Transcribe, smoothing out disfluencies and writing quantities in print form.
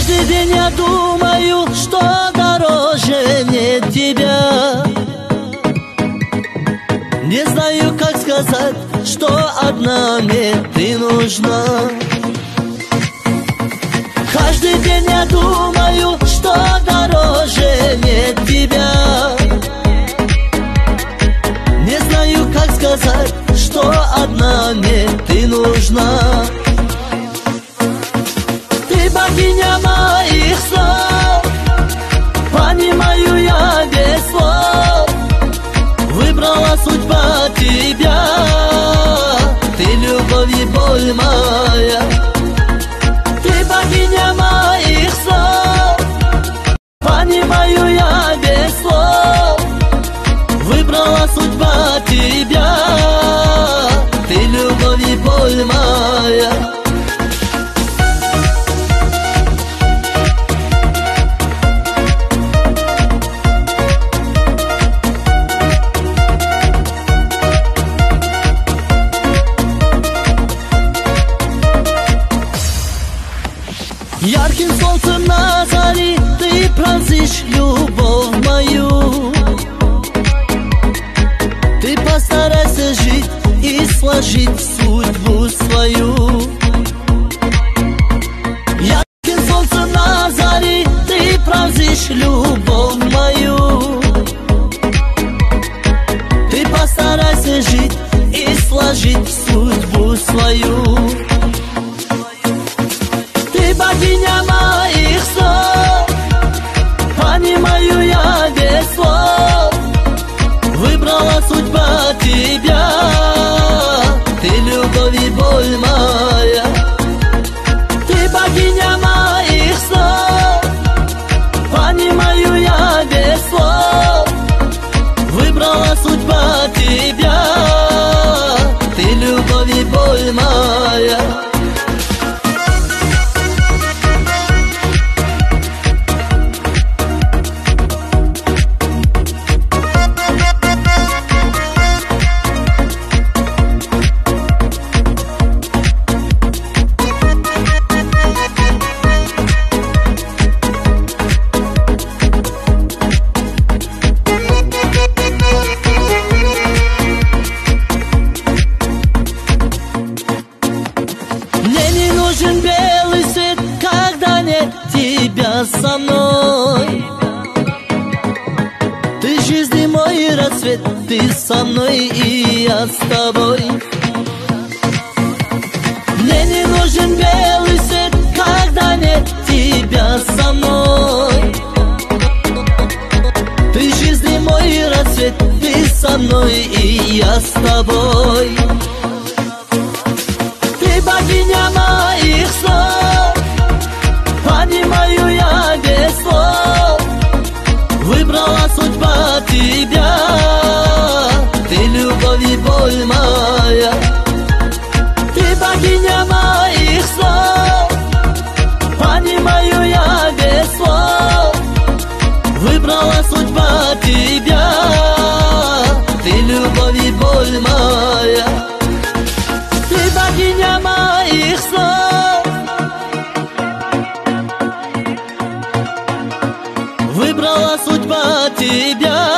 Каждый день я думаю, что дороже нет тебя. Не знаю, как сказать, что одна мне ты нужна. Каждый день я думаю, что дороже нет тебя. Не знаю, как сказать, что одна мне ты нужна. Ты богиня моих снов, понимаю я без слов. Выбрала судьба тебя, ты любовь и боль моя. Ты богиня моих снов, понимаю я без слов. Выбрала судьба тебя, ты любовь и боль моя. Ярким солнцем на заре ты пронзишь любовь мою. Ты постарайся жить и сложить судьбу свою. Ярким солнцем на заре ты пронзишь любовь мою. Ты постарайся жить и сложить судьбу свою. Ты богиня моих снов, понимаю я без слов. Выбрала судьба тебя, ты любовь и боль моя. Ты богиня моих снов, понимаю я без слов. Выбрала судьба тебя, ты любовь и боль моя. Нужен белый свет, когда нет тебя со мной. Ты жизни мой рассвет, ты со мной и я с тобой. Мне не нужен белый свет, когда нет тебя со мной. Ты жизни мой рассвет, ты со мной и я с тобой. Ты богиня моих снов, понимаю я без слов. Выбрала судьба тебя, ты любовь и боль моя. Ты богиня моих снов, понимаю я без слов. Выбрала судьба тебя, ты любовь и боль моя. Ты богиня моих снов, выбрала судьба тебя,